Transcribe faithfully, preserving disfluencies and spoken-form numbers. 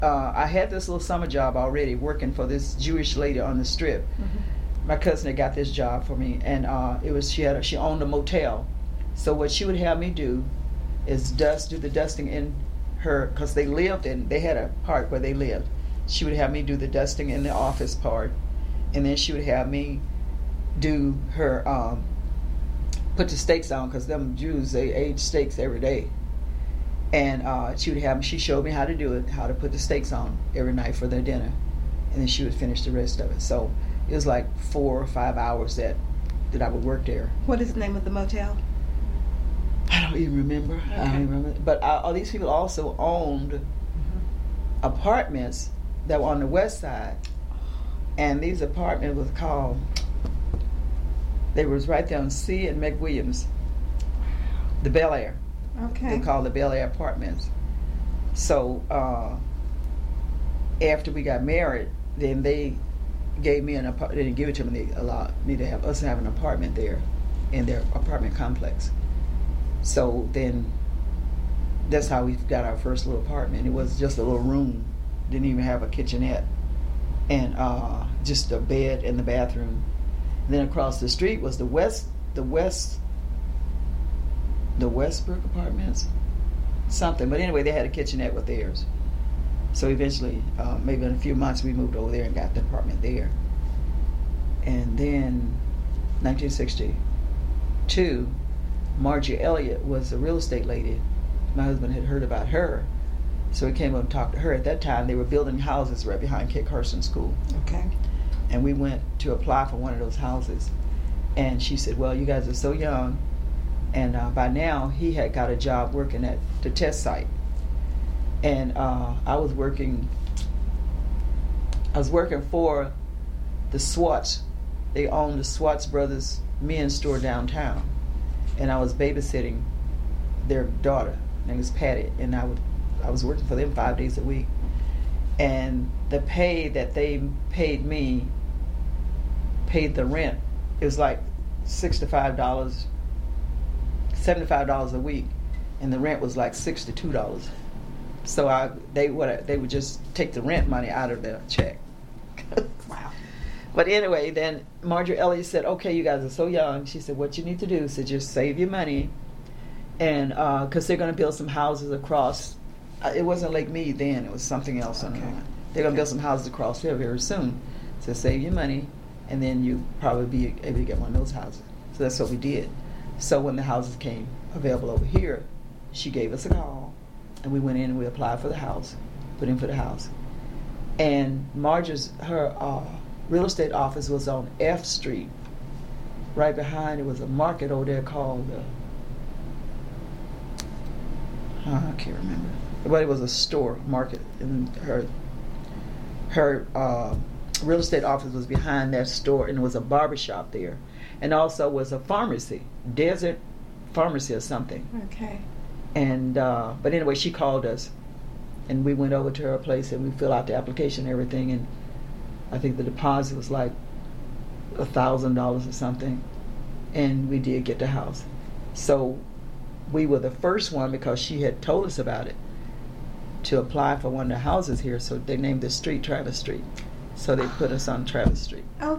uh, I had this little summer job already working for this Jewish lady on the strip. Mm-hmm. My cousin had got this job for me, and uh, it was she had a, she owned a motel. So what she would have me do is dust, do the dusting in her, because they lived in, they had a part where they lived. She would have me do the dusting in the office part, and then she would have me do her, um, put the steaks on, because them Jews, they age steaks every day. And uh, she would have me, she showed me how to do it, how to put the steaks on every night for their dinner. And then she would finish the rest of it. So it was like four or five hours that, that I would work there. What is the name of the motel? I don't even remember. Okay. I don't even remember. But uh, all these people also owned mm-hmm. apartments that were on the west side. And these apartments was called, they was right there on C and McWilliams, the Bel Air. Okay. They called the Bel Air Apartments. So uh, after we got married, then they gave me an apartment. They didn't give it to me. They allowed me to have us to have an apartment there in their apartment complex. So then that's how we got our first little apartment. It was just a little room. Didn't even have a kitchenette. And uh, just a bed in the bathroom. And then across the street was the West, the West, the Westbrook Apartments, something. But anyway, they had a kitchenette with theirs. So eventually, uh, maybe in a few months, we moved over there and got the apartment there. And then, nineteen sixty-two, Margie Elliott was a real estate lady. My husband had heard about her, so he came up and talked to her. At that time, they were building houses right behind Kit Carson School. Okay. And we went to apply for one of those houses. And she said, well, you guys are so young. And uh, by now, he had got a job working at the test site. And uh, I was working, I was working for the Swartz. They owned the Swartz Brothers men's store downtown. And I was babysitting their daughter, her name was Patty. And I would, I was working for them five days a week. And the pay that they paid me, paid the rent. It was like sixty-five dollars, seventy-five dollars a week. And the rent was like sixty-two dollars. So I, they would they would just take the rent money out of the check. Wow. But anyway, then Marjorie Elliott said, okay, you guys are so young. She said, what you need to do is to just save your money. And because uh, they're going to build some houses across, uh, it wasn't Lake Mead then, it was something else. Okay. On they're going to build some houses across here very soon. So save your money, and then you probably be able to get one of those houses. So that's what we did. So when the houses came available over here, she gave us a call, and we went in and we applied for the house, put in for the house. And Marge's, her uh, real estate office was on F Street. Right behind it was a market over there called, uh, I can't remember. But it was a store, market, and her her uh, real estate office was behind that store, and there was a barber shop there, and also was a pharmacy, Desert Pharmacy or something. Okay. And uh, but anyway, she called us, and we went over to her place, and we filled out the application and everything, and I think the deposit was like a thousand dollars or something, and we did get the house. So we were the first one, because she had told us about it, to apply for one of the houses here. So they named the street Travis Street. So they put us on Travis Street. Oh,